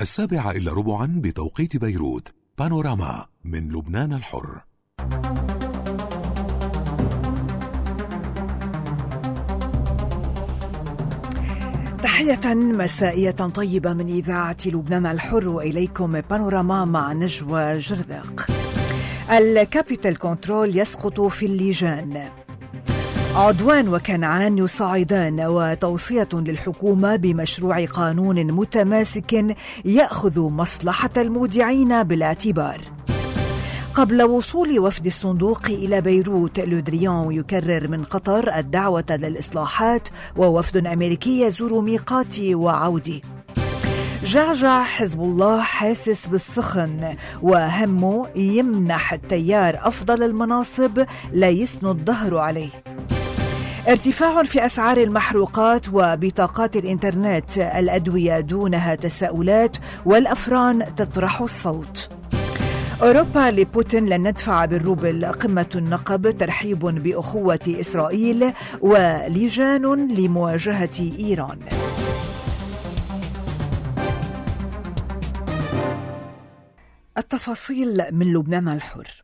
7:15 بتوقيت بيروت. بانوراما من لبنان الحر. تحية مسائية طيبة من إذاعة لبنان الحر، وإليكم بانوراما مع نجوى جرذق. الكابيتال كنترول يسقط في اللجان. عدوان وكنعان يصعدان، وتوصية للحكومة بمشروع قانون متماسك يأخذ مصلحة المودعين بالاعتبار. قبل وصول وفد الصندوق إلى بيروت، لودريان يكرر من قطر الدعوة للإصلاحات، ووفد أمريكي يزور ميقات وعودة. جعجع حزب الله حاسس بالسخن، وهمه يمنح التيار أفضل المناصب لا يسند ظهره عليه. ارتفاع في أسعار المحروقات وبطاقات الإنترنت، الأدوية دونها تساؤلات والأفران تطرح الصوت. أوروبا لبوتين لن ندفع بالروبل، قمة النقب ترحيب بأخوة إسرائيل، ولجان لمواجهة إيران. التفاصيل من لبنان الحر.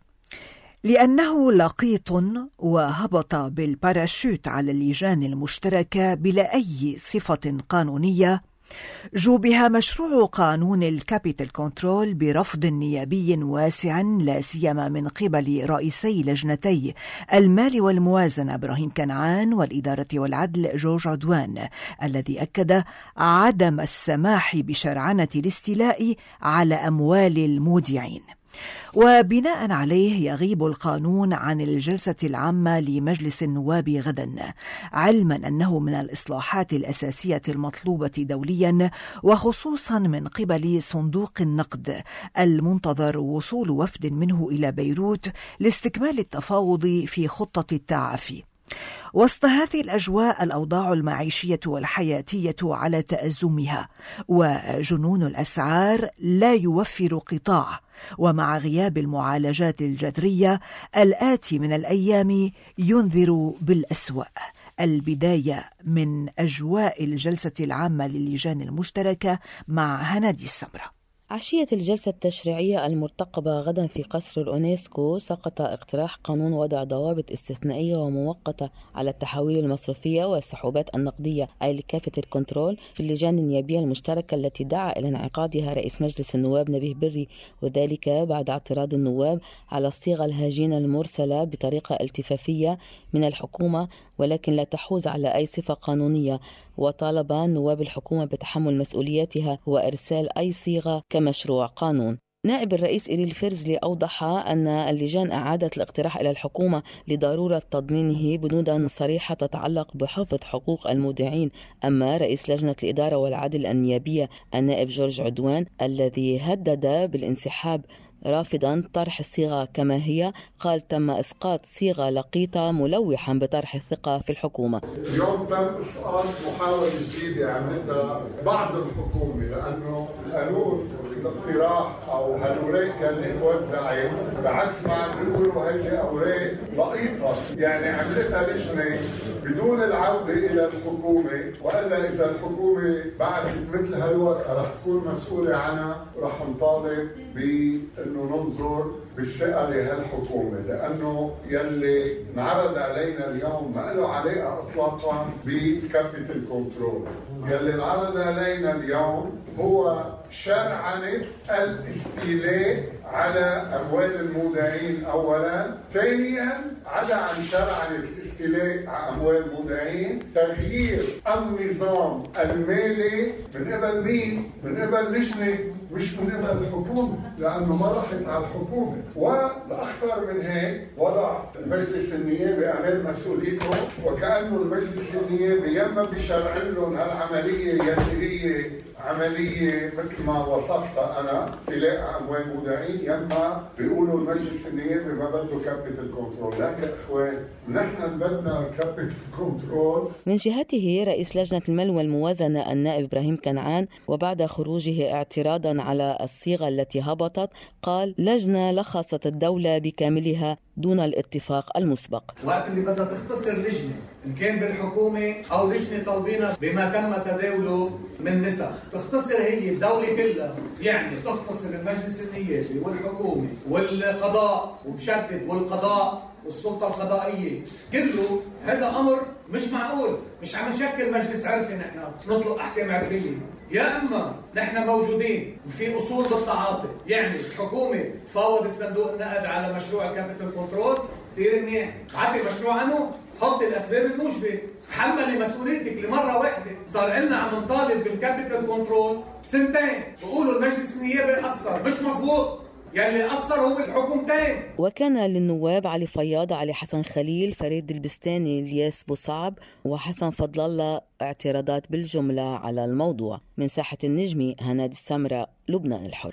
لأنه لقيط وهبط بالباراشوت على اللجان المشتركة بلا أي صفة قانونية، جوبها مشروع قانون الكابيتال كنترول برفض نيابي واسع، لا سيما من قبل رئيسي لجنتي المال والموازنة إبراهيم كنعان والإدارة والعدل جورج عدوان، الذي أكد عدم السماح بشرعنة الاستيلاء على أموال المودعين. وبناء عليه يغيب القانون عن الجلسة العامة لمجلس النواب غدا، علما أنه من الإصلاحات الأساسية المطلوبة دوليا، وخصوصا من قبل صندوق النقد المنتظر وصول وفد منه إلى بيروت لاستكمال التفاوض في خطة التعافي. وسط هذه الأجواء، الأوضاع المعيشية والحياتية على تأزمها، وجنون الأسعار لا يوفر قطاع، ومع غياب المعالجات الجذرية الآتي من الأيام ينذر بالأسوأ. البداية من أجواء الجلسة العامة للجان المشتركة مع هنادي السمرة. عشية الجلسة التشريعية المرتقبة غدا في قصر الأونسكو، سقط اقتراح قانون وضع ضوابط استثنائية ومؤقتة على التحويل المصرفية والسحوبات النقدية، أي الكابيتال كنترول، في اللجان النيابية المشتركة التي دعا إلى انعقادها رئيس مجلس النواب نبيه بري، وذلك بعد اعتراض النواب على الصيغة الهجينة المرسلة بطريقة التفافية من الحكومة ولكن لا تحوز على أي صفة قانونية. وطالب نواب الحكومة بتحمل مسؤولياتها وإرسال أي صيغة كمشروع قانون. نائب الرئيس إيريل فيرزلي أوضح أن اللجان أعادت الاقتراح إلى الحكومة لضرورة تضمينه بنودا صريحة تتعلق بحفظ حقوق المودعين. أما رئيس لجنة الإدارة والعدل النيابية النائب جورج عدوان، الذي هدد بالانسحاب رافضا طرح الصيغة كما هي، قال تم إسقاط صيغة لقيطة ملوحا بطرح الثقة في الحكومة. اليوم تم إسقاط محاولة جديدة عملتها بعض الحكومة، لأنه القانون الاقتراح أو هالأوراق اللي توزعت بعكس ما عم بيقولوا هيدي أوراق لقيطة، يعني عملتها لجنة بدون العودة إلى الحكومة، وإلا إذا الحكومة بعد مثل هالورقة رح تكون مسؤولة عنها، رح نطالب بأنه ننظر بالثقة لهالحكومة، لأنه يلي انعرض علينا اليوم ما له علاقة إطلاقا بالكابيتال كنترول. يلي انعرض علينا اليوم هو شرعنة الاستيلاء على أموال المودعين أولا، ثانيا عدا عن شرعنة الاستيلاء على أموال المودعين تغيير النظام المالي من قبل مين؟ من قبل لجنة، مش من قبل الحكومة، لأنه ما راحت على الحكومة. والأخطر من هيك وضع المجلس النيابي أمام مسؤوليته، وكأنه المجلس النيابي يما بشرعن لهم هالعملية يلي هي عملية مثل ما وصفتها أنا استيلاء أموال المودعين، يما بيقولوا المجلس النيابي ما بده كابيتال كنترول. لا يا إخوان، نحن بدنا كابيتال كنترول. من جهته رئيس لجنة المال والموازنة النائب إبراهيم كنعان، وبعد خروجه اعتراضا على الصيغة التي هبطت، قال لجنة لخصت الدولة بكاملها دون الاتفاق المسبق. وقت اللي بدها تختصر لجنة إن كان بالحكومة أو لجنة طالبينها بما تم تداوله من نسخ، تختصر هي الدولة كلها، يعني تختصر المجلس النيابي والحكومة والقضاء وبشدد والقضاء والسلطة القضائية، كله هذا أمر مش معقول. مش عم نشكل مجلس عرفي نحن نطلق أحكام عرفية، يا أما نحن موجودين وفي أصول بالتعاطي، يعني الحكومة فاوضت صندوق النقد على مشروع الكابيتال كنترول، كثير منيح، بعطي مشروع عنه، حط الأسباب الموجبة، حملي مسؤوليتك لمرة واحدة. صار لنا عم نطالب بالكابيتال كنترول سنتين، بقولوا المجلس النيابي قصر، مش مزبوط، يعني قصر هو الحكومتين. وكان للنواب علي فياض، علي حسن خليل، فريد البستاني، الياس بوصعب وحسن فضل الله اعتراضات بالجملة على الموضوع. من ساحة النجمي، هنادي السمرة، لبنان الحر.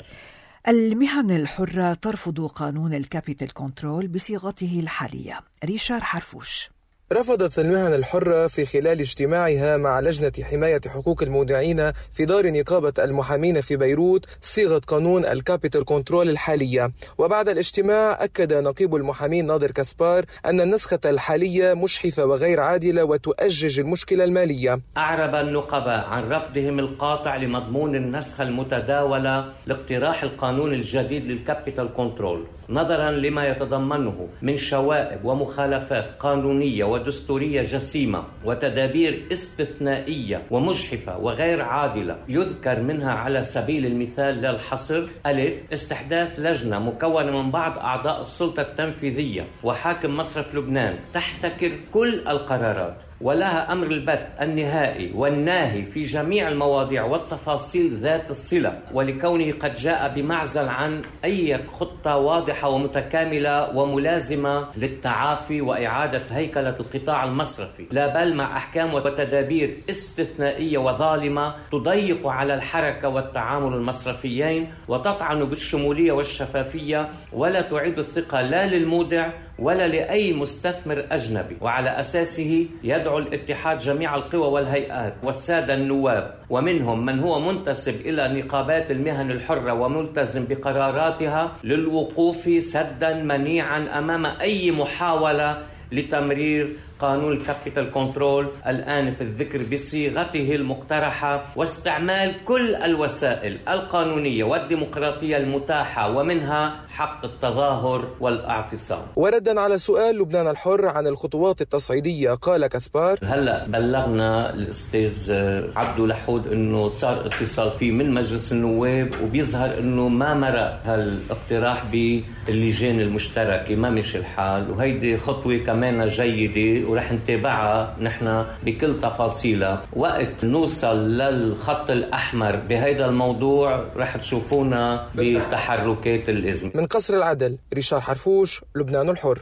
المهن الحرة ترفض قانون الكابيتال كنترول بصيغته الحالية. ريشار حرفوش. رفضت المهن الحرة في خلال اجتماعها مع لجنة حماية حقوق المودعين في دار نقابة المحامين في بيروت صيغة قانون الكابيتال كنترول الحالية. وبعد الاجتماع أكد نقيب المحامين ناظر كاسبار أن النسخة الحالية مشحفة وغير عادلة وتؤجج المشكلة المالية. أعرب النقباء عن رفضهم القاطع لمضمون النسخة المتداولة لاقتراح القانون الجديد للكابيتال كنترول، نظرا لما يتضمنه من شوائب ومخالفات قانونية ودستورية جسيمة وتدابير استثنائية ومجحفة وغير عادلة. يذكر منها على سبيل المثال للحصر: ألف، استحداث لجنة مكونة من بعض أعضاء السلطة التنفيذية وحاكم مصرف لبنان تحتكر كل القرارات ولها أمر البت النهائي والناهي في جميع المواضيع والتفاصيل ذات الصلة، ولكونه قد جاء بمعزل عن أي خطة واضحة ومتكاملة وملازمة للتعافي وإعادة هيكلة القطاع المصرفي، لا بل مع أحكام وتدابير استثنائية وظالمة تضيق على الحركة والتعامل المصرفيين وتطعن بالشمولية والشفافية، ولا تعيد الثقة لا للمودع ولا لأي مستثمر أجنبي. وعلى أساسه يدعو الاتحاد جميع القوى والهيئات والسادة النواب، ومنهم من هو منتسب إلى نقابات المهن الحرة وملتزم بقراراتها، للوقوف سدا منيعا أمام أي محاولة لتمرير قانون الكابيتال كنترول الآنف الذكر بصيغته المقترحة، واستعمال كل الوسائل القانونية والديمقراطية المتاحة، ومنها حق التظاهر والاعتصام. وردا على سؤال لبنان الحر عن الخطوات التصعيدية قال كاسبار: هلأ بلغنا الأستاذ عبدو لحود أنه صار اتصال فيه من مجلس النواب، وبيظهر أنه ما مرق هالاقتراح باللجان المشتركة، ما مشي الحال، وهيدي خطوة كمان جيدة ورح نتابعها نحن بكل تفاصيلها. وقت نوصل للخط الأحمر بهذا الموضوع رح تشوفونا بتحركات الإذن. من قصر العدل، ريشار حرفوش، لبنان الحر.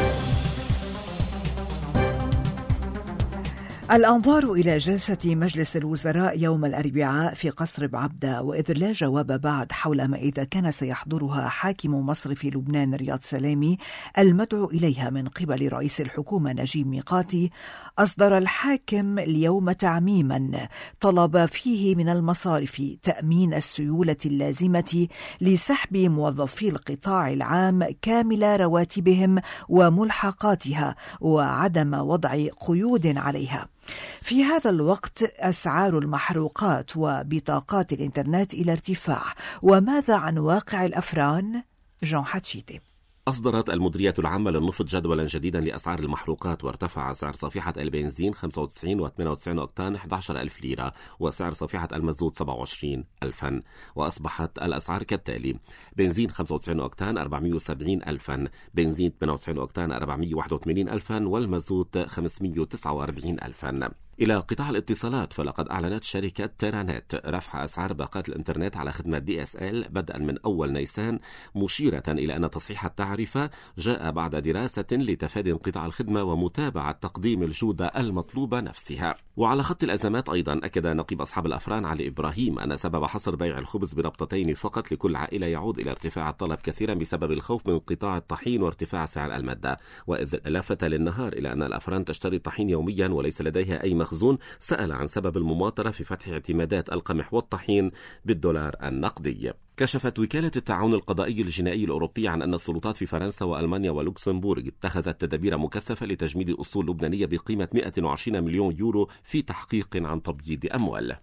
الأنظار إلى جلسة مجلس الوزراء يوم الأربعاء في قصر بعبدة، وإذ لا جواب بعد حول ما إذا كان سيحضرها حاكم مصرف لبنان رياض سلامي المدعو إليها من قبل رئيس الحكومة نجيب ميقاتي، أصدر الحاكم اليوم تعميما طلب فيه من المصارف تأمين السيولة اللازمة لسحب موظفي القطاع العام كامل رواتبهم وملحقاتها وعدم وضع قيود عليها. في هذا الوقت أسعار المحروقات وبطاقات الإنترنت إلى ارتفاع. وماذا عن واقع الأفران؟ جون حتشيتي. أصدرت المديرية العامة للنفط جدولا جديدا لأسعار المحروقات، وارتفع سعر صفيحة البنزين 95 و98 أوكتان 11,000 ليرة، وسعر صفيحة المازوت 27,000، وأصبحت الأسعار كالتالي: بنزين 95 أوكتان 470,000، بنزين 98 أوكتان 481,000، والمازوت 549,000. إلى قطاع الاتصالات، فلقد أعلنت شركة تيرانت رفع أسعار باقات الإنترنت على خدمة DSL بدءا من أول نيسان، مشيرة إلى أن تصحيح التعرفة جاء بعد دراسة لتفادي انقطاع الخدمة ومتابعة تقديم الجودة المطلوبة نفسها. وعلى خط الأزمات أيضا أكد نقيب أصحاب الأفران علي إبراهيم أن سبب حصر بيع الخبز بربطتين فقط لكل عائلة يعود إلى ارتفاع الطلب كثيرا بسبب الخوف من انقطاع الطحين وارتفاع سعر المادة، وإذ لافت للنهار إلى أن الأفران تشتري الطحين يوميا وليس لديها أي المخزون سأل عن سبب المماطلة في فتح اعتمادات القمح والطحين بالدولار النقدي. كشفت وكالة التعاون القضائي الجنائي الأوروبي عن أن السلطات في فرنسا وألمانيا ولوكسمبورغ اتخذت تدابير مكثفة لتجميد أصول لبنانية بقيمة 120 مليون يورو في تحقيق عن تبييض أموال.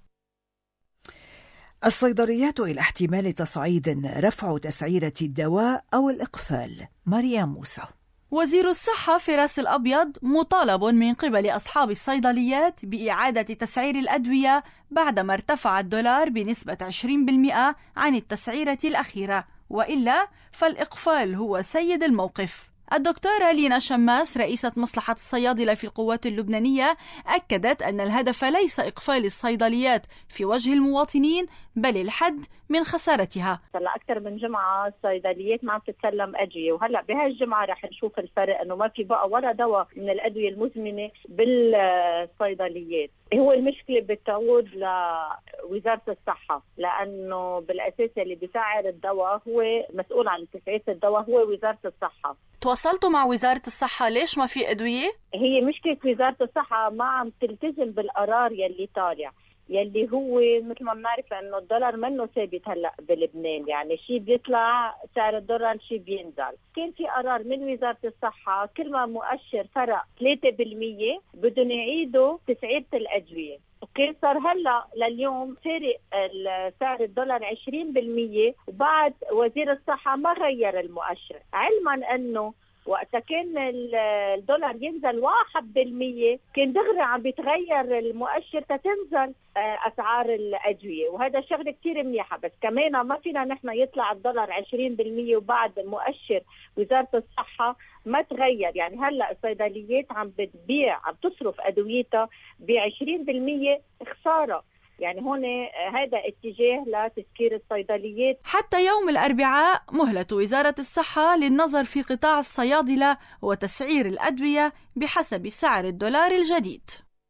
الصيدليات إلى احتمال تصعيد رفع تسعيرة الدواء أو الإقفال. مريم موسى. وزير الصحة فراس الأبيض مطالب من قبل أصحاب الصيدليات بإعادة تسعير الأدوية بعدما ارتفع الدولار بنسبة 20% عن التسعيرة الأخيرة، وإلا فالإقفال هو سيد الموقف. الدكتورة لينا شماس رئيسة مصلحة الصيادلة في القوات اللبنانية أكدت أن الهدف ليس إقفال الصيدليات في وجه المواطنين بل الحد من خسارتها. هلا أكثر من جمعة الصيدليات ما عم تتسلم أدوية، وهلا بهاي الجمعة رح نشوف الفرق إنه ما في بقى ولا دواء من الأدوية المزمنة بالصيدليات. هو المشكلة بتعود لوزارة الصحة، لأنه بالأساس اللي بيسعر الدواء هو مسؤول عن تسعير الدواء هو وزارة الصحة. تواصلتوا مع وزارة الصحة ليش ما في أدوية؟ هي مشكلة وزارة الصحة ما عم تلتزم بالقرار يلي طالع، يلي هو مثل ما بنعرف لأنه الدولار منه ثابت هلا بلبنان، يعني شيء بيطلع سعر الدولار شيء بينزل. كان في قرار من وزارة الصحة كل ما مؤشر فرق 3% بدهم يعيدوا تسعيرة الأدوية. اوكي، صار هلا لليوم فارق سعر الدولار 20%، وبعد وزير الصحة ما غير المؤشر، علما انه وقتها كان الدولار ينزل 1% كان دغري عم بيتغير المؤشر تتنزل أسعار الأدوية، وهذا شغلة كتير منيحة. بس كمان ما فينا نحن يطلع الدولار 20% وبعد مؤشر وزارة الصحة ما تغير. يعني هلأ الصيدليات عم بتبيع عم تصرف أدويتها ب20% خسارة. يعني هون هذا اتجاه لتسكير الصيدليات. حتى يوم الأربعاء مهلة وزارة الصحة للنظر في قطاع الصيادلة وتسعير الأدوية بحسب سعر الدولار الجديد.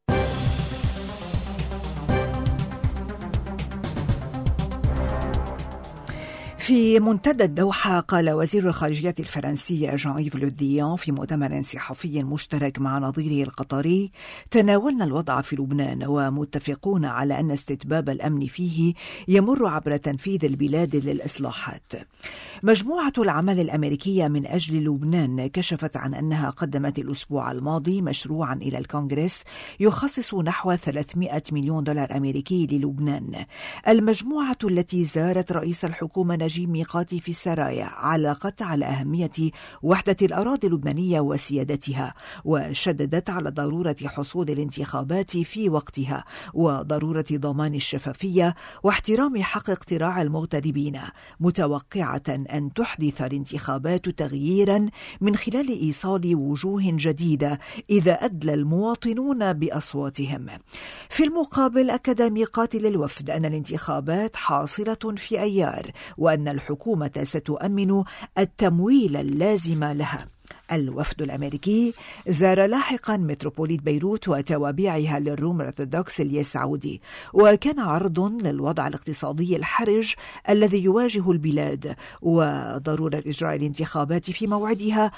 في منتدى الدوحة قال وزير الخارجية الفرنسي جان-يves Le Drian في مؤتمر صحفي مشترك مع نظيره القطري: تناولنا الوضع في لبنان ومتفقون على أن استتباب الأمن فيه يمر عبر تنفيذ البلاد للإصلاحات. مجموعة العمل الأمريكية من أجل لبنان كشفت عن أنها قدمت الأسبوع الماضي مشروعا إلى الكونغرس يخصص نحو 300 مليون دولار أمريكي للبنان. المجموعة التي زارت رئيس الحكومة نجيب ميقاتي في السرايا علقت على أهمية وحدة الأراضي اللبنانية وسيادتها، وشددت على ضرورة حصول الانتخابات في وقتها وضرورة ضمان الشفافية واحترام حق اقتراع المغتربين، متوقعة أن تحدث الانتخابات تغييرا من خلال إيصال وجوه جديدة إذا أدلى المواطنون بأصواتهم. في المقابل أكد ميقاتي للوفد أن الانتخابات حاصلة في أيار وأن الحكومة ستؤمن التمويل اللازم لها. الوفد الأمريكي زار لاحقا متروبوليت بيروت وتوابعها للروم الأرثوذكس اليسعودي، وكان عرض للوضع الاقتصادي الحرج الذي يواجه البلاد وضرورة إجراء الانتخابات في موعدها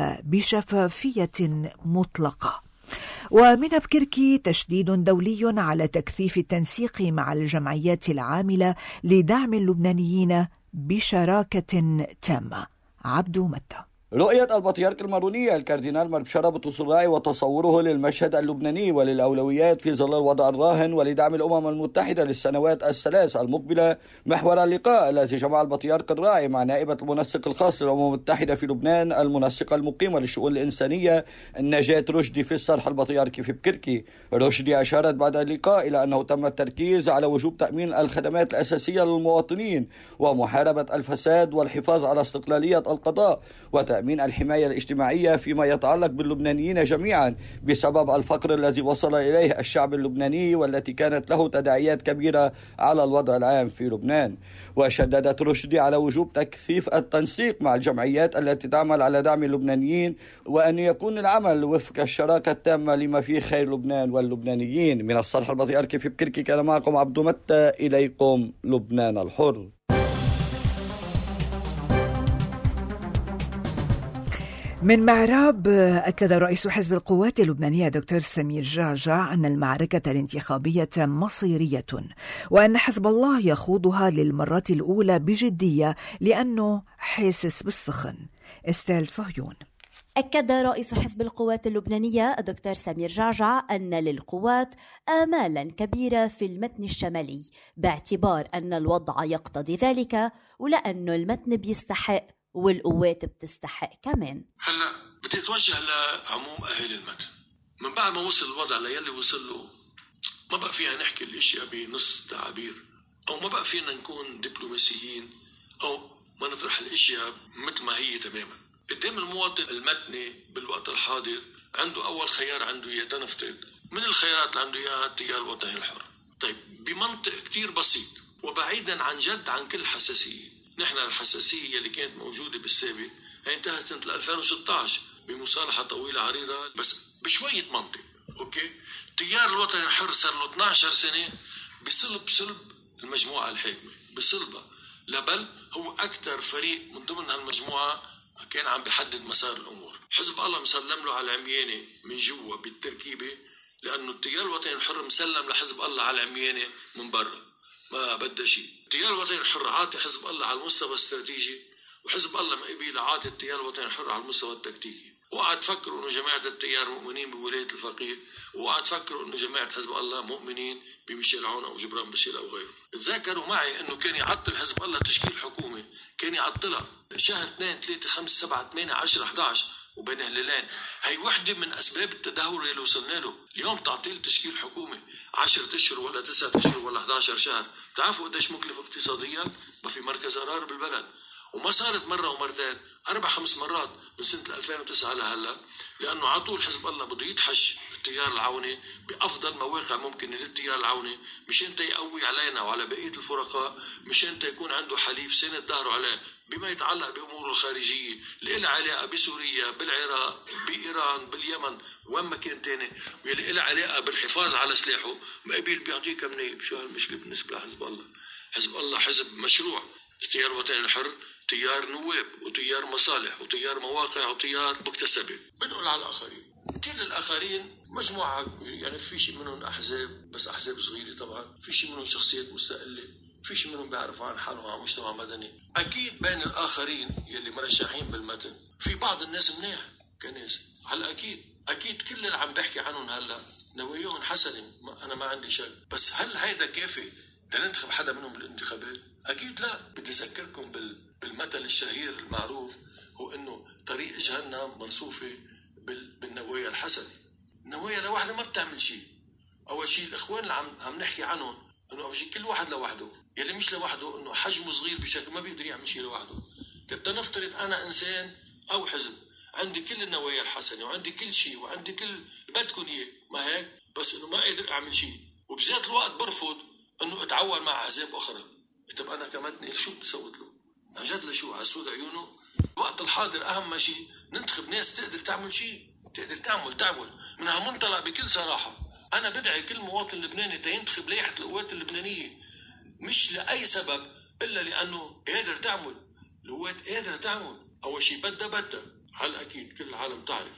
وبشفافية مطلقة. ومن بكركي تشديد دولي على تكثيف التنسيق مع الجمعيات العاملة لدعم اللبنانيين بشراكة تامة. عبدو متى. رؤية البطريرك المارونية الكاردينال مربشرة بطرسراي وتصوره للمشهد اللبناني وللأولويات في ظل الوضع الراهن ولدعم الأمم المتحدة للسنوات الثلاث المقبلة محور اللقاء الذي جمع البطريرك الراعي مع نائبة المنسق الخاص للأمم المتحدة في لبنان المنسقة المقيمة للشؤون الإنسانية نجاة رشدي في الصرح البطريركي في بكركي. رشدي أشارت بعد اللقاء إلى أنه تم التركيز على وجوب تأمين الخدمات الأساسية للمواطنين ومحاربة الفساد والحفاظ على استقلالية القضاء وتأمين الحماية الاجتماعية فيما يتعلق باللبنانيين جميعا بسبب الفقر الذي وصل إليه الشعب اللبناني والتي كانت له تداعيات كبيرة على الوضع العام في لبنان. وشددت رشدي على وجوب تكثيف التنسيق مع الجمعيات التي تعمل على دعم اللبنانيين وأن يكون العمل وفق الشراكة التامة لما فيه خير لبنان واللبنانيين. من الصرح البطريركي في بكركي كان معكم عبدو متى، إليكم لبنان الحر. من معراب، أكد رئيس حزب القوات اللبنانية دكتور سمير جعجع أن المعركة الانتخابية مصيرية، وأن حزب الله يخوضها للمرة الأولى بجدية لأنه حاسس بالسخن. استيل صهيون. أكد رئيس حزب القوات اللبنانية الدكتور سمير جعجع أن للقوات آمالا كبيرة في المتن الشمالي، باعتبار أن الوضع يقتضي ذلك، ولأن المتن بيستحق والقوات بتستحق كمان. هلا بدي اتوجه لعموم اهالي المتن. من بعد ما وصل الوضع ليلي وصل له، ما بقى فينا نحكي الاشياء بنص تعابير، او ما بقى فينا نكون دبلوماسيين، او ما نطرح الاشياء مثل ما هي تماما. قدام المواطن المتني بالوقت الحاضر عنده اول خيار، عنده اياه تنفترض من الخيارات اللي عنده اياها التيار الوطني الحر. طيب بمنطق كتير بسيط وبعيدا عن جد عن كل حساسيه، نحن الحساسية اللي كانت موجودة بالسابق هي انتهت سنة 2016 بمصالحة طويلة عريضة، بس بشوية منطق. اوكي، التيار الوطني الحر صار له 12 سنة بصلب المجموعة الحاكمة، بصلبها، لبل هو أكثر فريق من ضمن هالمجموعة كان عم بيحدد مسار الأمور. حزب الله مسلم له على العميانة من جوا بالتركيبة، لأنه التيار الوطني الحر مسلم لحزب الله على العميانة من برا، ما بدها شيء. التيار الوطني الحر عاطي حزب الله على المستوى الاستراتيجي، وحزب الله ما قبيل عاطي التيار الوطني الحر على المستوى التكتيكي. وقعد تفكروا انه جماعه التيار مؤمنين بولايه الفقيه، وقعد تفكروا انه جماعه حزب الله مؤمنين بميشيل عون او جبران بشير او غيره. تذكروا معي انه كان يعطل حزب الله تشكيل حكومه، كان يعطلها شهر 2 3 5 7 8 10 11 وبين هلالين. هي وحده من اسباب التدهور اللي وصلنا له. اليوم تعطيل تشكيل حكومه 10 اشهر ولا 9 اشهر ولا 11 شهر، بتعرفوا قديش مكلف اقتصاديا؟ ما في مركز قرار بالبلد، وما صارت مره ومرتين، 4-5 مرات من سنه 2009 لهلا، لانه على طول حزب الله بده يدحش التيار العوني بافضل مواقع ممكنه للتيار العوني، مشان يقوي علينا وعلى بقيه الفرقاء، مشان يكون عنده حليف سند ظهره عليه بما يتعلق باموره الخارجيه اللي لها علاقه بسوريا، بالعراق، بايران، باليمن، وين ما كان تاني، واللي لها علاقه بالحفاظ على سلاحه. مقابل بيعطيه كم نائب. شو هالمشكله بالنسبه لحزب الله؟ حزب الله حزب مشروع. التيار الوطني الحر تيار نواب وتيار مصالح وتيار مواقع وتيار مكتسبه. بنقول على الاخرين، كل الاخرين مجموعه، يعني في شيء منهم احزاب، بس احزاب صغيره طبعا، في شيء منهم شخصيات مستقله، في شيء منهم بيعرفوا عن حالهم عن مجتمع مدني. اكيد بين الاخرين يلي مرشحين بالمتن في بعض الناس منيح كناس، هلا اكيد كل اللي عم بحكي عنهم هلا نواياهم حسنه، انا ما عندي شك، بس هل هيدا كافي لننتخب حدا منهم بالانتخابات؟ اكيد لا. بدي اذكركم بالمثل الشهير المعروف، هو انه طريق جهنم مرصوفه بالنوايا الحسنه. النوايا لوحدها ما بتعمل شيء. اول شيء الاخوان اللي عم نحكي عنهم، انه اول شيء كل واحد لوحده، يلي مش لوحده انه حجمه صغير بشكل ما بيقدر يعمل شيء لوحده. طيب نفترض انا انسان او حزب عندي كل النوايا الحسنه وعندي كل شيء وعندي كل بدكم اياه، ما هيك؟ بس انه ما قادر اعمل شيء، وبذات الوقت برفض انه اتعاون مع احزاب اخرى. طب انا كمتني شو بدي صوت له؟ عن جد لشو؟ على سود عيونه؟ الوقت الحاضر اهم شيء ننتخب ناس تقدر تعمل شيء، تقدر تعمل من هالمنطلق. بكل صراحه انا بدعي كل مواطن لبناني تينتخب لائحه القوات اللبنانيه، مش لاي سبب الا لانه قادر تعمل. القوات قادره تعمل. اول شيء بدها هلا اكيد كل العالم تعرف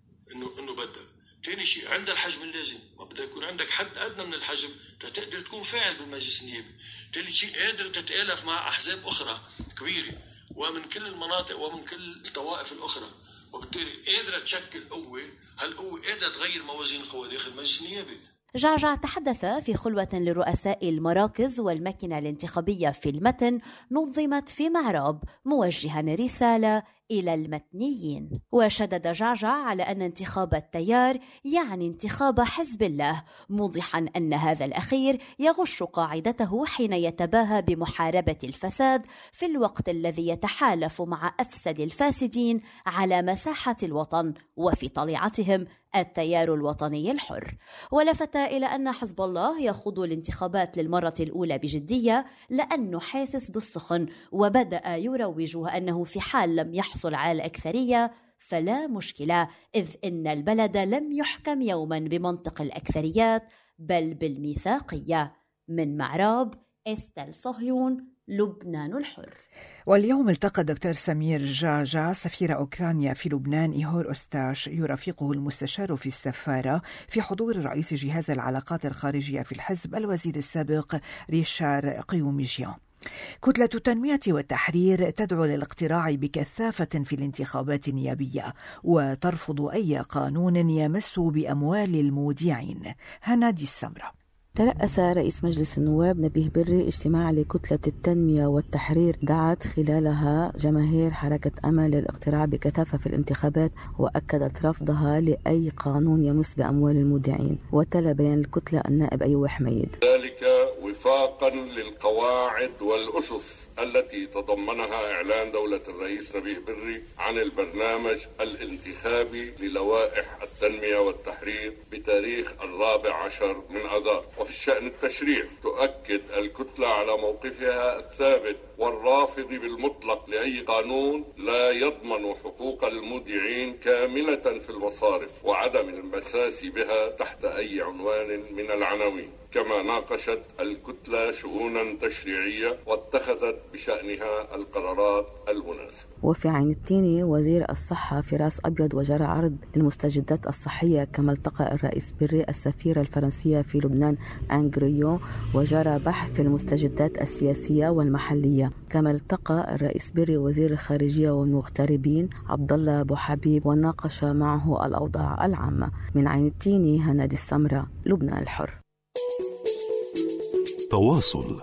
انه بدها. ثاني شيء عندها الحجم اللازم، ما بدها يكون عندك حد ادنى من الحجم تقدر تكون فاعل بالمجلس النيابي. ثالث شيء قادر تتآلف مع احزاب اخرى كبيره ومن كل المناطق ومن كل الطوائف الاخرى، وبالتالي قادره تشكل قوه، هالقوه قادره تغير موازين القوى داخل المجلس النيابي. جعجع تحدث في خلوة لرؤساء المراكز والمكنة الانتخابية في المتن نظمت في معراب، موجها رسالة إلى المتنيين. وشدد جعجع على أن انتخاب التيار يعني انتخاب حزب الله، موضحا أن هذا الأخير يغش قاعدته حين يتباهى بمحاربة الفساد في الوقت الذي يتحالف مع أفسد الفاسدين على مساحة الوطن وفي طليعتهم التيار الوطني الحر. ولفت إلى أن حزب الله يخوض الانتخابات للمرة الأولى بجدية لأنه حاسس بالسخن، وبدأ يروج أنه في حال لم يحصل على الأكثرية فلا مشكلة، إذ إن البلد لم يحكم يوما بمنطق الأكثريات بل بالميثاقية. من معراب، استيل صهيون، لبنان الحر. واليوم التقى الدكتور سمير جعجع سفير أوكرانيا في لبنان إيهور أوستاش يرافقه المستشار في السفارة في حضور رئيس جهاز العلاقات الخارجية في الحزب الوزير السابق ريشار قيوميجيان. كتلة التنمية والتحرير تدعو للاقتراع بكثافة في الانتخابات النيابية وترفض أي قانون يمس بأموال المودعين. هنادي السمرة. ترأس رئيس مجلس النواب نبيه بري اجتماع لكتلة التنمية والتحرير دعت خلالها جماهير حركة أمل للاقتراع بكثافة في الانتخابات، وأكدت رفضها لأي قانون يمس بأموال المودعين. وتلا بيان الكتلة النائب أيوب حميد: ذلك وفاقا للقواعد والأسس التي تضمنها إعلان دولة الرئيس نبيه بري عن البرنامج الانتخابي للوائح التنمية والتحرير بتاريخ 14 من آذار. وفي الشأن التشريع تؤكد الكتلة على موقفها الثابت والرافض بالمطلق لأي قانون لا يضمن حقوق المودعين كاملة في المصارف وعدم المساس بها تحت أي عنوان من العناوين. كما ناقشت الكتلة شؤونا تشريعية واتخذت بشأنها القرارات المناسبة. وفي عين التيني وزير الصحة فراس أبيض وجرى عرض المستجدات الصحية، كما التقى الرئيس بري السفيرة الفرنسية في لبنان أنغريو وجرى بحث في المستجدات السياسية والمحلية. كما التقى الرئيس بري وزير الخارجية والمغتربين عبد الله أبو حبيب وناقش معه الأوضاع العامة. من عين التيني هنادي السمرة، لبنان الحر. تواصل.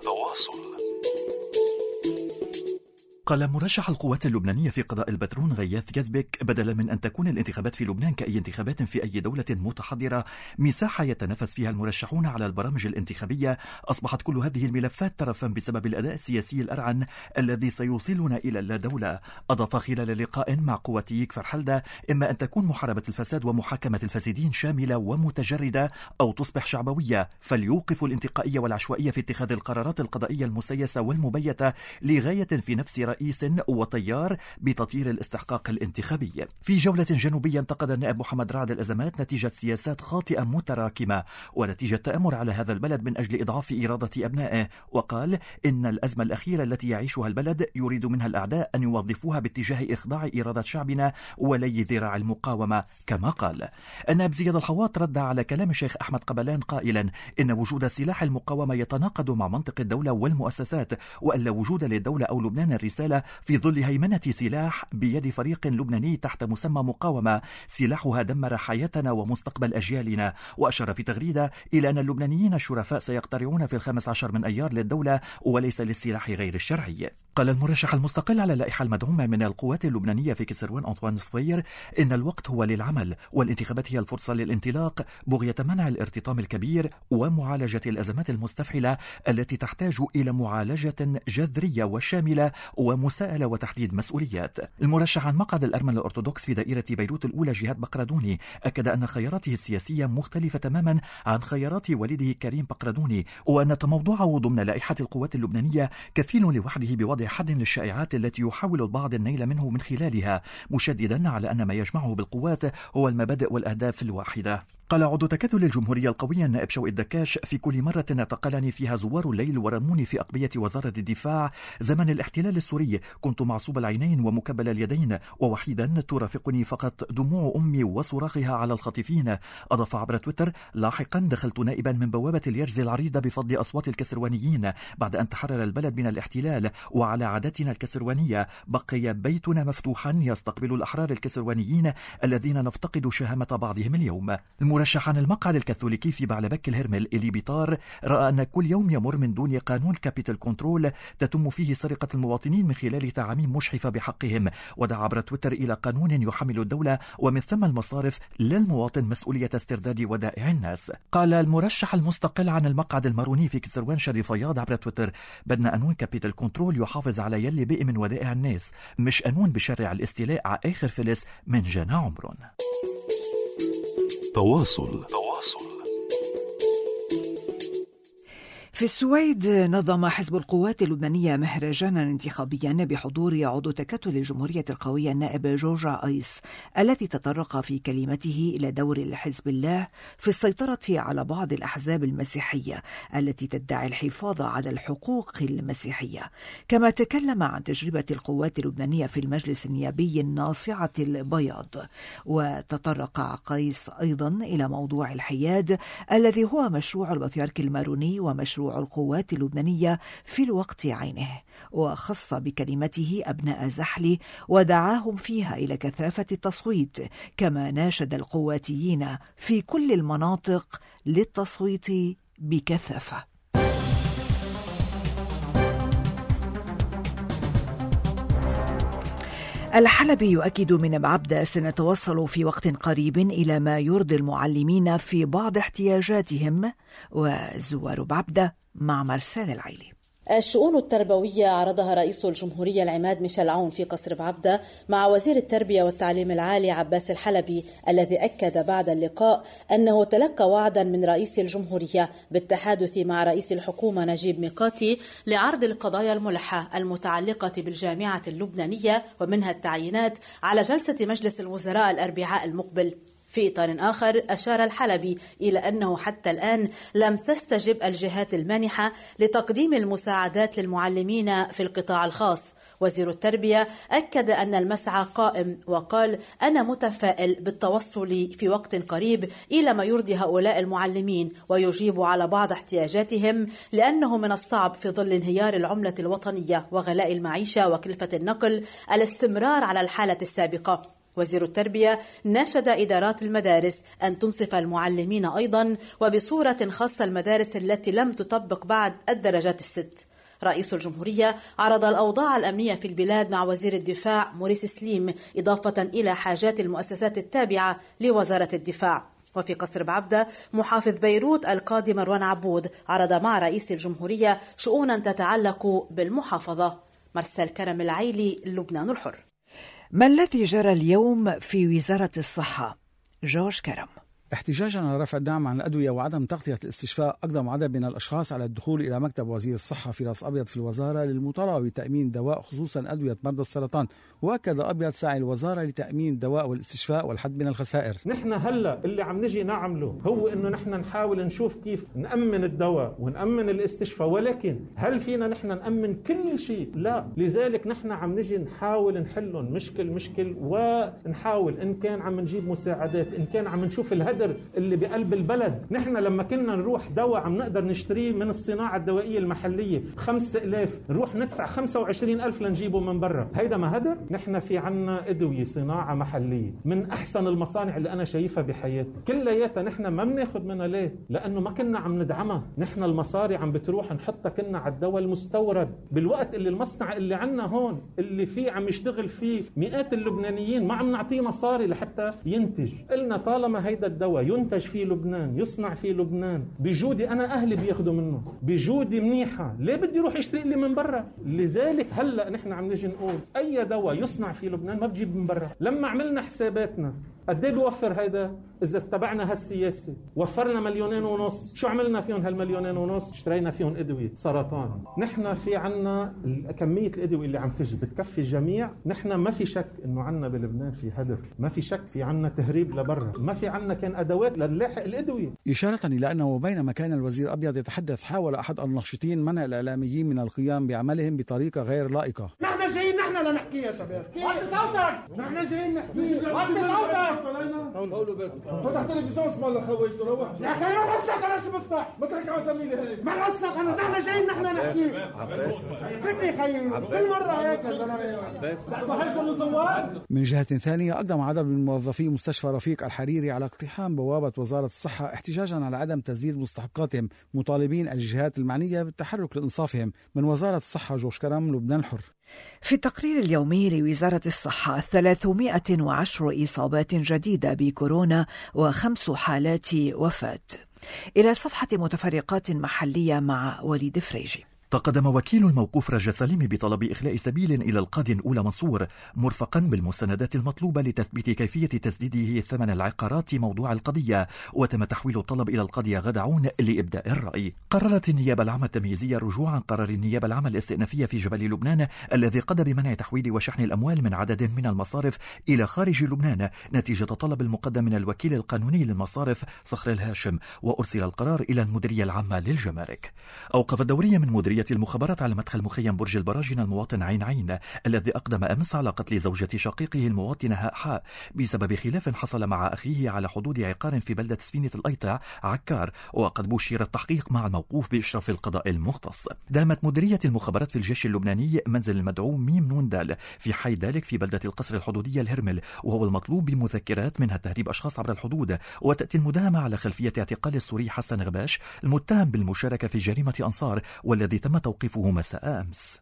قال مرشح القوات اللبنانية في قضاء البترون غياث يزبك: بدلا من أن تكون الانتخابات في لبنان كأي انتخابات في أي دولة متحضرة مساحة يتنافس فيها المرشحون على البرامج الانتخابية، أصبحت كل هذه الملفات ترفا بسبب الأداء السياسي الأرعن الذي سيوصلنا إلى اللا دولة. أضاف خلال لقاء مع قواتي كفر حلدة: إما أن تكون محاربة الفساد ومحاكمة الفاسدين شاملة ومتجردة أو تصبح شعبوية، فليوقفوا الانتقائية والعشوائية في اتخاذ القرارات القضائية المسيسة والمبيتة لغاية في نفس رئيس وطيار بتطير الاستحقاق الانتخابي. في جولة جنوبية انتقد النائب محمد رعد الأزمات نتيجة سياسات خاطئة متراكمة ونتيجة تأمر على هذا البلد من أجل إضعاف إرادة أبنائه، وقال إن الأزمة الأخيرة التي يعيشها البلد يريد منها الأعداء أن يوظفوها باتجاه إخضاع إرادة شعبنا ولي ذراع المقاومة. كما قال النائب زياد الحواط رد على كلام الشيخ أحمد قبلان قائلا إن وجود سلاح المقاومة يتناقض مع منطق الدولة والمؤسسات، وألا وجود للدولة أو لبنان الرسالة في ظل هيمنة سلاح بيد فريق لبناني تحت مسمى مقاومة سلاحها دمر حياتنا ومستقبل أجيالنا. وأشار في تغريدة إلى أن اللبنانيين الشرفاء سيقترعون في 15 من أيار للدولة وليس للسلاح غير الشرعي. قال المرشح المستقل على اللائحة المدعومة من القوات اللبنانية في كسروان أنطوان صفير إن الوقت هو للعمل والانتخابات هي الفرصة للانطلاق بغية منع الارتطام الكبير ومعالجة الأزمات المستفحلة التي تحتاج إلى معالجة جذرية وشاملة ومساءلة وتحديد مسؤوليات. المرشح عن مقعد الأرمن الأرثوذكس في دائرة بيروت الأولى جهاد بقردوني أكد أن خياراته السياسية مختلفة تماما عن خيارات والده كريم بقردوني، وأن تموضعه ضمن لائحة القوات اللبنانية كفيل لوحده بوضع حد للشائعات التي يحاول البعض النيل منه من خلالها، مشددا على أن ما يجمعه بالقوات هو المبادئ والأهداف الواحدة. قال عضو تكتل الجمهورية القوية النائب شوقي الدكاش: في كل مرة اعتقلني فيها زوار الليل ورموني في أقبية وزارة الدفاع زمن الاحتلال السوري كنت معصوب العينين ومكبل اليدين ووحيدا ترافقني فقط دموع أمي وصراخها على الخاطفين. أضاف عبر تويتر: لاحقا دخلت نائبا من بوابة اليرز العريضة بفضل أصوات الكسروانيين بعد أن تحرر البلد من الاحتلال، وعلى عادتنا الكسروانية بقي بيتنا مفتوحا يستقبل الأحرار الكسروانيين الذين نفتقد شهامة بعضهم اليوم. المرشح عن المقعد الكاثوليكي في بعلبك الهرمل إلي بيطار رأى أن كل يوم يمر من دون قانون كابيتال كنترول تتم فيه سرقة المواطنين من خلال تعاميم مشحفة بحقهم، ودعا عبر تويتر إلى قانون يحمل الدولة ومن ثم المصارف للمواطن مسؤولية استرداد ودائع الناس. قال المرشح المستقل عن المقعد الماروني في كسروان شريف فياض عبر تويتر: بدنا قانون كابيتال كنترول يحافظ على يلي بقي من ودائع الناس، مش قانون بشرع الاستيلاء على آخر فلس من جنى عمرون. تواصل. في السويد نظم حزب القوات اللبنانية مهرجانا انتخابيا بحضور عضو تكتل الجمهورية القوية النائب جورج آيس، الذي تطرق في كلمته إلى دور حزب الله في السيطرة على بعض الأحزاب المسيحية التي تدعي الحفاظ على الحقوق المسيحية. كما تكلم عن تجربة القوات اللبنانية في المجلس النيابي الناصعة البياض. وتطرق قيس أيضا إلى موضوع الحياد الذي هو مشروع البطريرك الماروني ومشروع القوات اللبنانية في الوقت عينه، وخص بكلمته أبناء زحلي ودعاهم فيها إلى كثافة التصويت، كما ناشد القواتيين في كل المناطق للتصويت بكثافة. الحلبي يؤكد من بعبدة سنتوصل في وقت قريب إلى ما يرضي المعلمين في بعض احتياجاتهم. وزوار بعبدة مع مرسال العيلي. الشؤون التربوية عرضها رئيس الجمهورية العماد ميشيل عون في قصر بعبدة مع وزير التربية والتعليم العالي عباس الحلبي، الذي أكد بعد اللقاء أنه تلقى وعدا من رئيس الجمهورية بالتحادث مع رئيس الحكومة نجيب ميقاتي لعرض القضايا الملحة المتعلقة بالجامعة اللبنانية ومنها التعيينات على جلسة مجلس الوزراء الأربعاء المقبل. في إطار آخر أشار الحلبي إلى أنه حتى الآن لم تستجب الجهات المانحة لتقديم المساعدات للمعلمين في القطاع الخاص. وزير التربية أكد أن المسعى قائم، وقال: أنا متفائل بالتوصل في وقت قريب إلى ما يرضي هؤلاء المعلمين ويجيب على بعض احتياجاتهم، لأنه من الصعب في ظل انهيار العملة الوطنية وغلاء المعيشة وكلفة النقل الاستمرار على الحالة السابقة. وزير التربية ناشد إدارات المدارس أن تنصف المعلمين أيضا، وبصورة خاصة المدارس التي لم تطبق بعد الدرجات الست. رئيس الجمهورية عرض الأوضاع الأمنية في البلاد مع وزير الدفاع موريس سليم، إضافة إلى حاجات المؤسسات التابعة لوزارة الدفاع. وفي قصر بعبدة محافظ بيروت القاضي مروان عبود عرض مع رئيس الجمهورية شؤونا تتعلق بالمحافظة. مرسال كرم العيلي، لبنان الحر. ما الذي جرى اليوم في وزارة الصحة؟ جورج كرم. احتجاجا على رفع الدعم عن الأدوية وعدم تغطية الاستشفاء، أقدم عدد من الأشخاص على الدخول إلى مكتب وزير الصحة في راس أبيض في الوزارة للمطالبة بتأمين دواء، خصوصا أدوية مرضى السرطان. وأكد أبيض سعي الوزارة لتأمين الدواء والاستشفاء والحد من الخسائر. نحن هلا اللي عم نجي نعمله هو إنه نحن نحاول نشوف كيف نأمن الدواء ونأمن الاستشفاء، ولكن هل فينا نحن نأمن كل شيء؟ لا. لذلك نحن عم نجي نحاول نحلهم مشكل ونحاول إن كان عم نجيب مساعدات، إن كان عم نشوف الهدر اللي بقلب البلد. نحن لما كنا نروح دواء عم نقدر نشتريه من الصناعة الدوائية المحلية 5000، نروح ندفع 25,000 لنجيبه من برا. هيدا ما هدر؟ نحن في عنا أدوية صناعة محلية من أحسن المصانع اللي أنا شايفها بحياتي، كلياتها نحن ما بناخد منها. ليه؟ لأنه ما كنا عم ندعمها. نحن المصاري عم بتروح نحطها كنا على الدواء المستورد، بالوقت اللي المصنع اللي عنا هون اللي فيه عم يشتغل فيه مئات اللبنانيين ما عم نعطيه مصاري لحتى ينتج. قلنا طالما هيدا الدواء ينتج في لبنان، يصنع في لبنان بجودة أنا أهلي بياخدوا منه بجودة منيحة، ليه بدي روح اشتري لي من برا؟ لذلك هلأ نحن عم نجي نقول أي دواء يصنع في لبنان ما بجيب من برا. لما عملنا حساباتنا قد ايه بيوفر هيدا؟ إذا اتبعنا هالسياسة وفرنا 2.5 مليون. شو عملنا فيهم هال2.5 مليون؟ اشترينا فيهم أدوية سرطان. نحن في عنا كمية الأدوية اللي عم تجي بتكفي الجميع. نحن ما في شك إنه عنا بلبنان في هدر، ما في شك في عنا تهريب لبرا، ما في عنا كان أدوات لنلاحق الأدوية. إشارة إلى أنه بينما كان الوزير أبيض يتحدث، حاول أحد الناشطين منع الإعلاميين من القيام بعملهم بطريقة غير لائقة. نحن جايين نحن لنحكي يا شباب. وطي صوتك. نحن جايين نحكي. وطي صوتك. قولوا بكم. فتح تلفزيون اسمه الله خويش تروح. يا أخي ما غصك أنا شو بفتح؟ بترك على زميلي هيك. ما غصك أنا، نحن جايين نحن نحكي. فكري خيي. كل مرة هيك يا زلمة. من جهة ثانية، أقدم عدد من موظفي مستشفى رفيق الحريري على اقتحام بوابة وزارة الصحة احتجاجا على عدم تسديد مستحقاتهم، مطالبين الجهات المعنية بالتحرك لإنصافهم. من وزارة الصحة، جورج كرم، لبنان الحر. في التقرير اليومي لوزارة الصحة 310 إصابات جديدة بكورونا و5 حالات وفاة. إلى صفحة متفرقات محلية مع وليد فريجي. تقدم وكيل الموقوف رجا سليم بطلب إخلاء سبيل إلى القاضي الأولى منصور مرفقا بالمستندات المطلوبة لتثبيت كيفية تسديده ثمن العقارات موضوع القضية، وتم تحويل الطلب إلى القاضية غادة عون لإبداء الرأي. قررت النيابة العامة التمييزية الرجوع عن قرار النيابة العامة الاستئنافية في جبل لبنان الذي قضى بمنع تحويل وشحن الأموال من عدد من المصارف إلى خارج لبنان نتيجة طلب المقدم من الوكيل القانوني للمصارف صخر الهاشم، وأرسل القرار إلى المديرية العامة للجمارك. أوقف الدورية من مديرية المخابرات على مدخل مخيم برج البراجين المواطن عين الذي أقدم أمس على قتل زوجة شقيقه المواطنة هاء بسبب خلاف حصل مع أخيه على حدود عقار في بلدة سفينة الأيطع عكار، وقد بشير التحقيق مع الموقوف بإشراف القضاء المختص. دامت مديرية المخابرات في الجيش اللبناني منزل المدعو ميم نون دال في حي دالك في بلدة القصر الحدودية الهرمل، وهو المطلوب بمذكرات منها تهريب أشخاص عبر الحدود، وتأتي المداهمة على خلفية اعتقال السوري حسن غباش المتهم بالمشاركة في جريمة أنصار والذي تم توقيفه مساء أمس.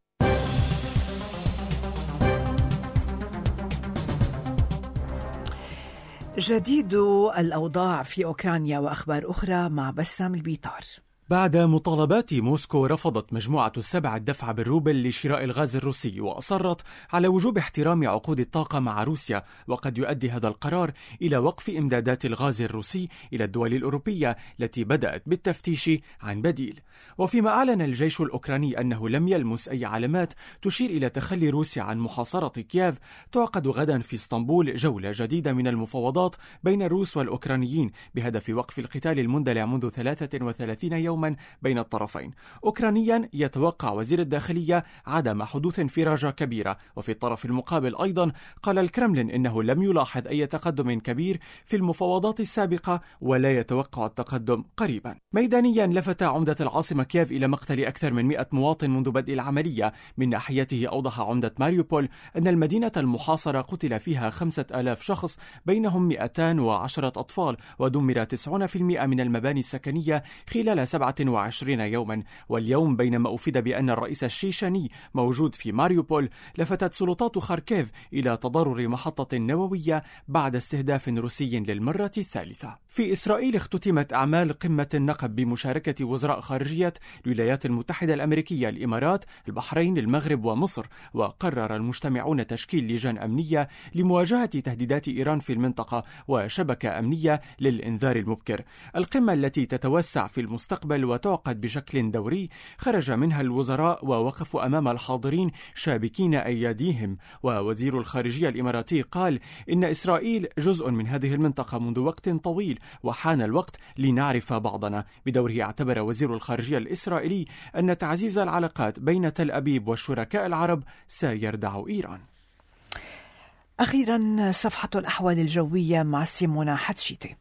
جديد الأوضاع في أوكرانيا وأخبار أخرى مع بسام البيطار. بعد مطالبات موسكو رفضت مجموعة السبع الدفع بالروبل لشراء الغاز الروسي، وأصرت على وجوب احترام عقود الطاقة مع روسيا، وقد يؤدي هذا القرار إلى وقف إمدادات الغاز الروسي إلى الدول الأوروبية التي بدأت بالتفتيش عن بديل. وفيما أعلن الجيش الأوكراني أنه لم يلمس أي علامات تشير إلى تخلي روسيا عن محاصرة كييف، تعقد غدا في اسطنبول جولة جديدة من المفاوضات بين الروس والأوكرانيين بهدف وقف القتال المندلع منذ 33 يوما بين الطرفين. أوكرانيا يتوقع وزير الداخلية عدم حدوث انفراجة كبيرة، وفي الطرف المقابل أيضا قال الكرملين إنه لم يلاحظ أي تقدم كبير في المفاوضات السابقة ولا يتوقع التقدم قريبا. ميدانيا لفت عمدة العاصمة كييف إلى مقتل أكثر من 100 مواطن منذ بدء العملية. من ناحيته أوضح عمدة ماريوبول أن المدينة المحاصرة قتل فيها 5000 شخص بينهم 210 أطفال، ودمر 90% من المباني السكنية خلال 27 يوما. واليوم بينما أفيد بأن الرئيس الشيشاني موجود في ماريوبول، لفتت سلطات خاركيف إلى تضرر محطة نووية بعد استهداف روسي للمرة الثالثة. في إسرائيل اختتمت أعمال قمة النقب بمشاركة وزراء خارجية الولايات المتحدة الأمريكية، الإمارات، البحرين، المغرب ومصر، وقرر المجتمعون تشكيل لجان أمنية لمواجهة تهديدات إيران في المنطقة وشبكة أمنية للإنذار المبكر. القمة التي تتوسع في المستقبل وتعقد بشكل دوري خرج منها الوزراء ووقفوا أمام الحاضرين شابكين أيديهم. ووزير الخارجية الإماراتي قال إن إسرائيل جزء من هذه المنطقة منذ وقت طويل، وحان الوقت لنعرف بعضنا. بدوره اعتبر وزير الخارجية الإسرائيلي أن تعزيز العلاقات بين تل أبيب والشركاء العرب سيردع إيران. أخيرا صفحة الأحوال الجوية مع سيمونا حتشيتي.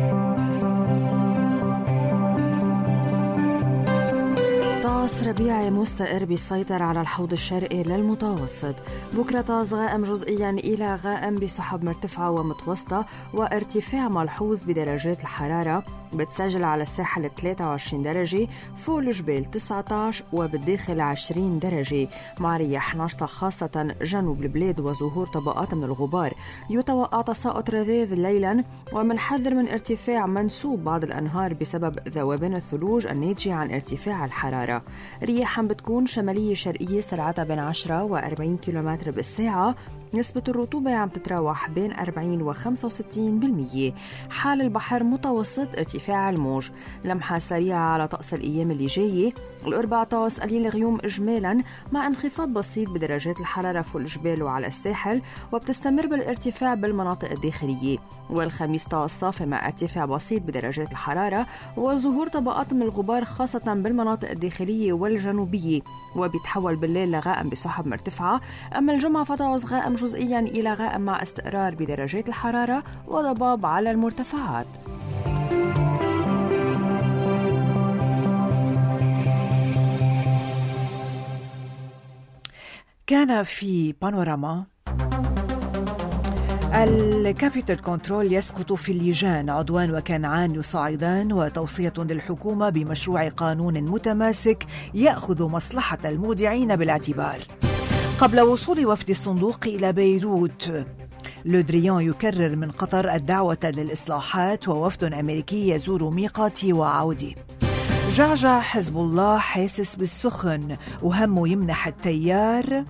طقس ربيعي مستقر بيسيطر على الحوض الشرقي للمتوسط. بكرة طقس غائم جزئيا إلى غائم بسحب مرتفعة ومتوسطة وارتفاع ملحوظ بدرجات الحرارة، بتسجل على الساحل 23 درجة، فوق الجبال 19 وبالداخل 20 درجة، مع رياح نشطة خاصة جنوب البلاد وظهور طبقات من الغبار. يتوقع تساقط رذاذ ليلا، ومنحذر من ارتفاع منسوب بعض الأنهار بسبب ذوبان الثلوج الناتجة عن ارتفاع الحرارة. رياح بتكون شمالية شرقية سرعتها بين 10 و40 كيلومتر بالساعة. نسبة الرطوبة عم تتراوح بين 40 و 65%. حال البحر متوسط ارتفاع الموج. لمحة سريعة على طقس الأيام اللي جاية. الأربع طقس قليل غيوم إجمالا، مع انخفاض بسيط بدرجات الحرارة فوق الجبال وعلى الساحل، وبتستمر بالارتفاع بالمناطق الداخلية. والخميس طقس صافي مع ارتفاع بسيط بدرجات الحرارة وظهور طبقات من الغبار خاصة بالمناطق الداخلية والجنوبية، وبيتحول بالليل لغائم بسحب مرتفعة. أما الجمعة فطقس غائم جزئيا إلى غائم مع استقرار بدرجات الحرارة وضباب على المرتفعات. كان في بانوراما الكابيتال كنترول يسقط في اللجان، عدوان وكنعان يصعدان، وتوصية للحكومة بمشروع قانون متماسك يأخذ مصلحة المودعين بالاعتبار. قبل وصول وفد الصندوق إلى بيروت، لودريان يكرر من قطر الدعوة للإصلاحات، ووفد أمريكي يزور ميقاتي وعودي. جعجع حزب الله حاسس بالسخن وهمه يمنح التيار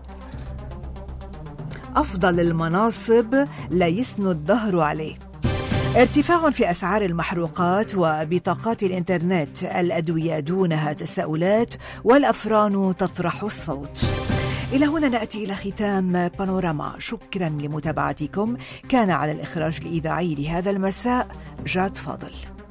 أفضل المناصب ليسند ظهره عليه. ارتفاع في أسعار المحروقات وبطاقات الإنترنت، الأدوية دونها تساؤلات والأفران تطرح الصوت. إلى هنا نأتي إلى ختام بانوراما. شكرا لمتابعتكم. كان على الإخراج الإذاعي لهذا المساء جاد فاضل.